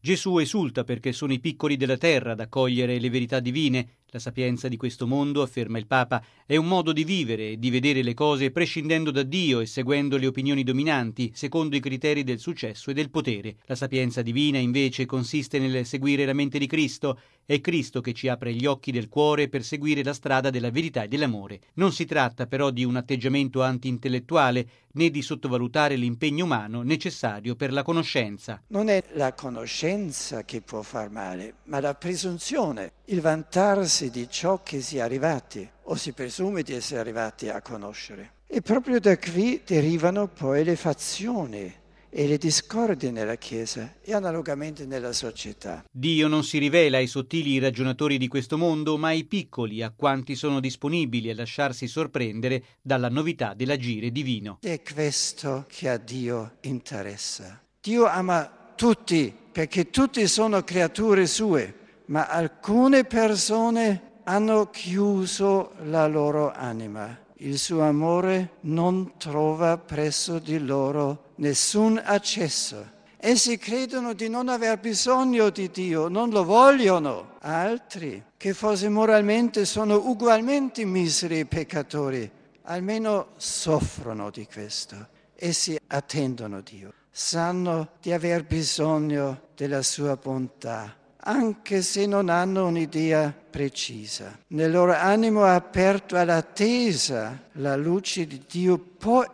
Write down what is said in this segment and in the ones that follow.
Gesù esulta perché sono i piccoli della terra ad accogliere le verità divine. La sapienza di questo mondo, afferma il Papa, è un modo di vivere e di vedere le cose prescindendo da Dio e seguendo le opinioni dominanti, secondo i criteri del successo e del potere. La sapienza divina, invece, consiste nel seguire la mente di Cristo. È Cristo che ci apre gli occhi del cuore per seguire la strada della verità e dell'amore. Non si tratta però di un atteggiamento anti-intellettuale, né di sottovalutare l'impegno umano necessario per la conoscenza. Non è la conoscenza che può far male, ma la presunzione, il vantarsi di ciò che si è arrivati o si presume di essere arrivati a conoscere. E proprio da qui derivano poi le fazioni e le discordie nella Chiesa e analogamente nella società. Dio non si rivela ai sottili ragionatori di questo mondo, ma ai piccoli, a quanti sono disponibili a lasciarsi sorprendere dalla novità dell'agire divino. È questo che a Dio interessa. Dio ama tutti, perché tutti sono creature sue, ma alcune persone hanno chiuso la loro anima. Il suo amore non trova presso di loro nessun accesso. Essi credono di non aver bisogno di Dio, non lo vogliono. Altri, che forse moralmente sono ugualmente miseri e peccatori, almeno soffrono di questo. Essi attendono Dio, sanno di aver bisogno della sua bontà, anche se non hanno un'idea precisa. Nel loro animo aperto all'attesa, la luce di Dio può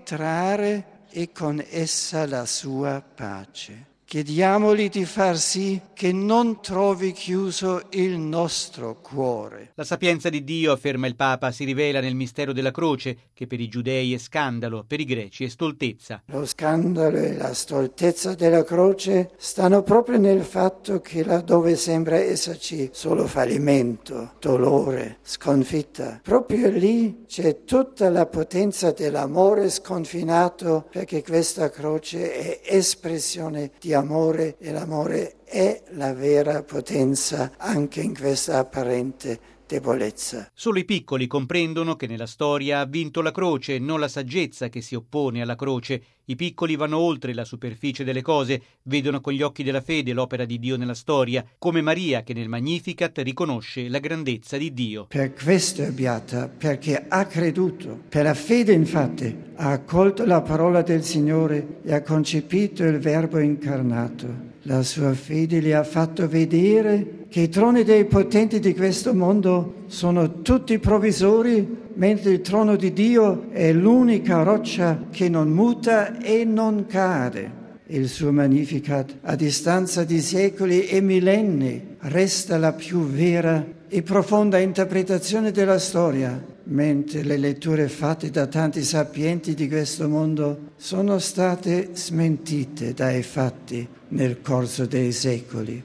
entrare e con essa la sua pace. Chiediamogli di far sì che non trovi chiuso il nostro cuore. La sapienza di Dio, afferma il Papa, si rivela nel mistero della croce, che per i giudei è scandalo, per i greci è stoltezza. Lo scandalo e la stoltezza della croce stanno proprio nel fatto che laddove sembra esserci solo fallimento, dolore, sconfitta, proprio lì c'è tutta la potenza dell'amore sconfinato, perché questa croce è espressione di amore e l'amore è la vera potenza anche in questa apparente debolezza. Solo i piccoli comprendono che nella storia ha vinto la croce, non la saggezza che si oppone alla croce. I piccoli vanno oltre la superficie delle cose, vedono con gli occhi della fede l'opera di Dio nella storia, come Maria che nel Magnificat riconosce la grandezza di Dio. Per questo è beata, perché ha creduto. Per la fede, infatti, ha accolto la parola del Signore e ha concepito il Verbo incarnato. La sua fede gli ha fatto vedere che i troni dei potenti di questo mondo sono tutti provvisori, mentre il trono di Dio è l'unica roccia che non muta e non cade. Il suo Magnificat, a distanza di secoli e millenni, resta la più vera e profonda interpretazione della storia, mentre le letture fatte da tanti sapienti di questo mondo sono state smentite dai fatti nel corso dei secoli.